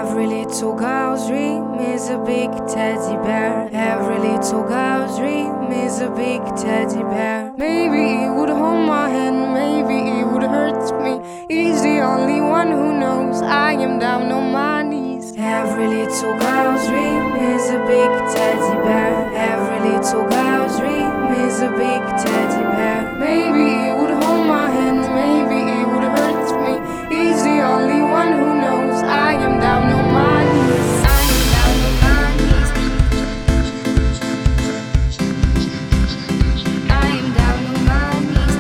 Every little girl's dream is a big teddy bear. Every little girl's dream is a big teddy bear. Maybe it would hold my hand, maybe it would hurt me. He's the only one who knows I am down on my knees. Every little girl's dream is a big teddy bear. Every little girl's dream is a big teddy bear. Maybe it would hold my hand, maybe it would hurt me. He's the only one who knows I am down on my knees. I am down on my knees. I am down on my knees.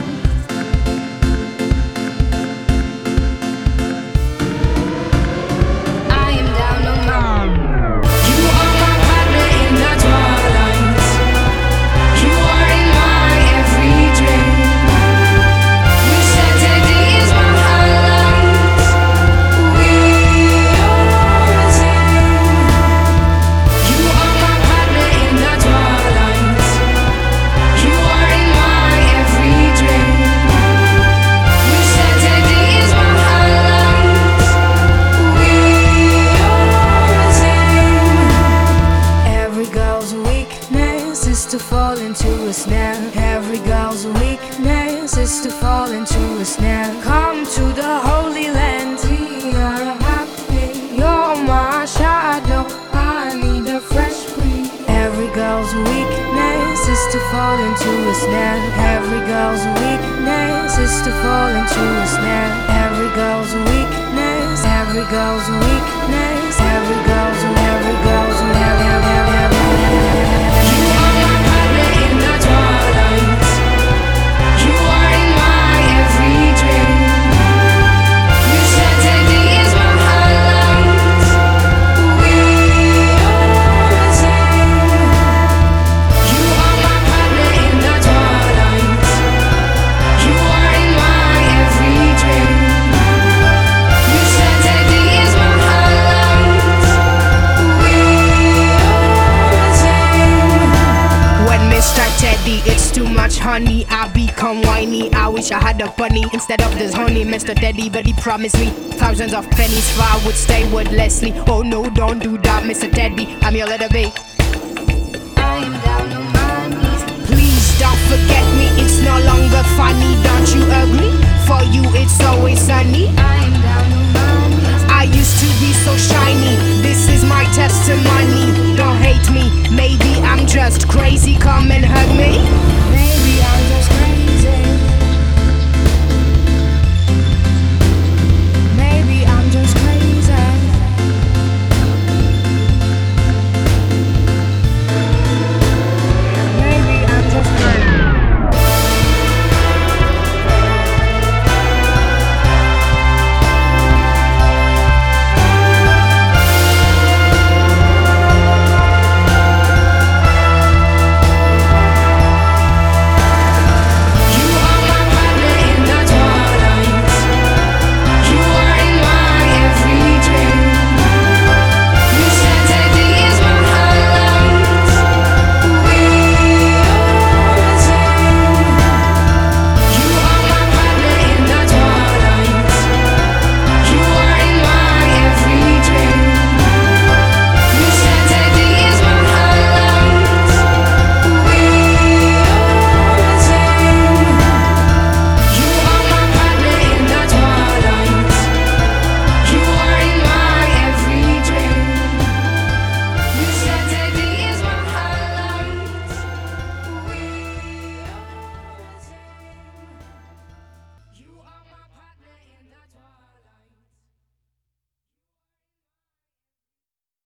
I am down on my knees. You are my partner in the twilight. You are in my every dream. You said that it is my highlight. We are a team. You are my partner in the twilight. You are in my every dream. You said that it is my highlight. We are a team. Every girl's weakness is to fall into a snare. Every girl's weakness is to fall into a snare. Come to the Holy Land, we are happy. You're my shadow, I need a fresh breeze. Every girl's weakness is to fall into a snare. Every girl's weakness is to fall into a snare. Every girl's weakness, every girl's weakness, every girl's, every girl's, You are my partner in the twilight. You are in my every dream. You said that it is my highlight. We are a team. You are my partner in the twilight. You are in my every dream. You said that it is my highlight. We are a team. When Mr. Teddy, it's too much honey, I become whiny. I wish I had a bunny instead of this honey. Mr. Teddy, but he promised me thousands of pennies if I would stay with Leslie. Oh no, don't do that, Mr. Teddy, I'm your little babe. I am down on my knees. Please don't forget me, it's no longer funny, don't you agree? For you it's always sunny. I am down on